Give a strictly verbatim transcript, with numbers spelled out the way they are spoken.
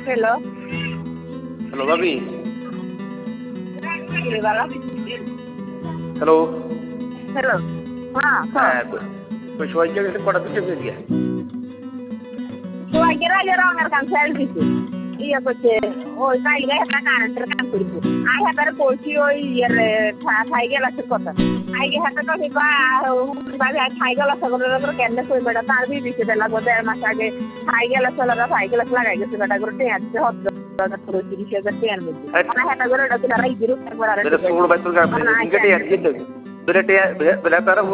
Hello. Hello ভাবি। কে বালা? হ্যালো। হ্যালো। হ্যাঁ, হ্যাঁ, কই সবাই গেছে কটা থেকে বেরিয়ে? সবাই গেরা গেরা আমার কাম ছেড়ে দিছে। ইয়ে করছে, ওই কাইলে একটা কারেন্টের কাম করবো। আই হাতারে কইছি ওই ইয়ের সাইকেল আছে কথা। আইগে হাতে তো কিবা ভাবি সাইকেল আছে করে কেন কই বেটা তার বি দিছে বেলা গো দেড় মাস আগে সাইকেল আছে লাগা সাইকেল আছে লাগাই গেছে বেটা করে টিয়া দিতে হচ্ছে করে তিরিশ হাজার টিয়ার মধ্যে। মানে হাতে করে এটা রাই দিরু একবার আরে। বেটা ষোলো বাইশ টাকা বেটা টিয়া বেটা টিয়া বেটা তারা